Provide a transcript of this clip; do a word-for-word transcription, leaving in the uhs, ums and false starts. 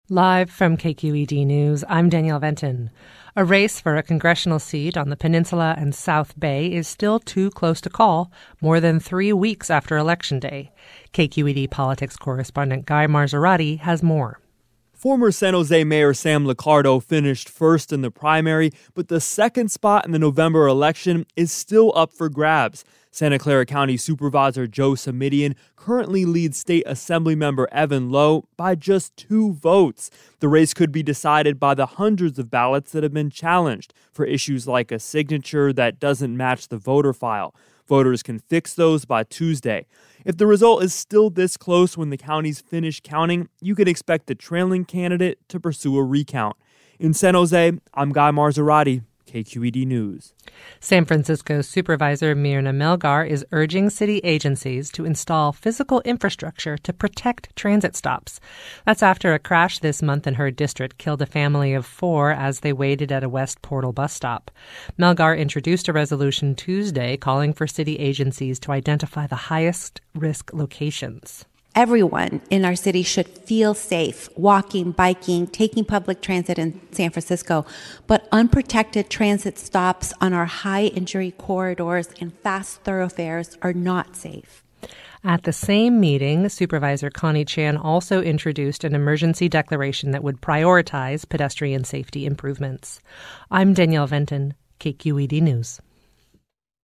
Live from K Q E D News, I'm Danielle Venton. A race for a congressional seat on the Peninsula and South Bay is still too close to call, more than three weeks after Election Day. K Q E D politics correspondent Guy Marzorati has more. Former San Jose Mayor Sam Liccardo finished first in the primary, but the second spot in the November election is still up for grabs. Santa Clara County Supervisor Joe Simitian currently leads State Assemblymember Evan Lowe by just two votes. The race could be decided by the hundreds of ballots that have been challenged for issues like a signature that doesn't match the voter file. Voters can fix those by Tuesday. If the result is still this close when the counties finish counting, you can expect the trailing candidate to pursue a recount. In San Jose, I'm Guy Marzorati, K Q E D News. San Francisco Supervisor Myrna Melgar is urging city agencies to install physical infrastructure to protect transit stops. That's after a crash this month in her district killed a family of four as they waited at a West Portal bus stop. Melgar introduced a resolution Tuesday calling for city agencies to identify the highest risk locations. Everyone in our city should feel safe walking, biking, taking public transit in San Francisco, but unprotected transit stops on our high-injury corridors and fast thoroughfares are not safe. At the same meeting, Supervisor Connie Chan also introduced an emergency declaration that would prioritize pedestrian safety improvements. I'm Danielle Venton, K Q E D News.